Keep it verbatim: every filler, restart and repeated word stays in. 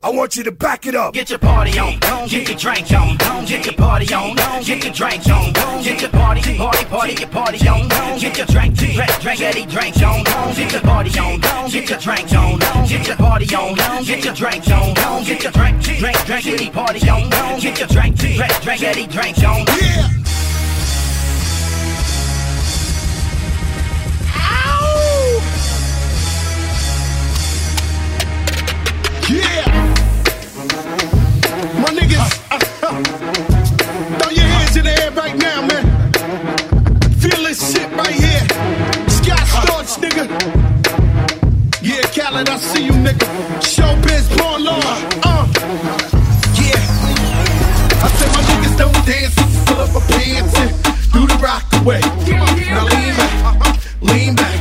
I want you to back it up. Get your party on, get your drink on, get your party on, get your drink on, get your party, party, party, your party on, get your drink, drink, drink, get your drink on, get your party on, get your drink on, get your party on, get your drink on, get your drink, drink, drink, get your party on, get your drink, drink, drink, get your drink on. Yeah. Ow! Yeah. My niggas, uh, uh, throw your hands in the air right now, man. Feel this shit right here. Scott Storch, nigga. Yeah, Khaled, I see you, nigga. Showbiz, born law. Uh, yeah. I said my niggas don't dance, pull up my pants and do the rock away. Now lean back, lean back.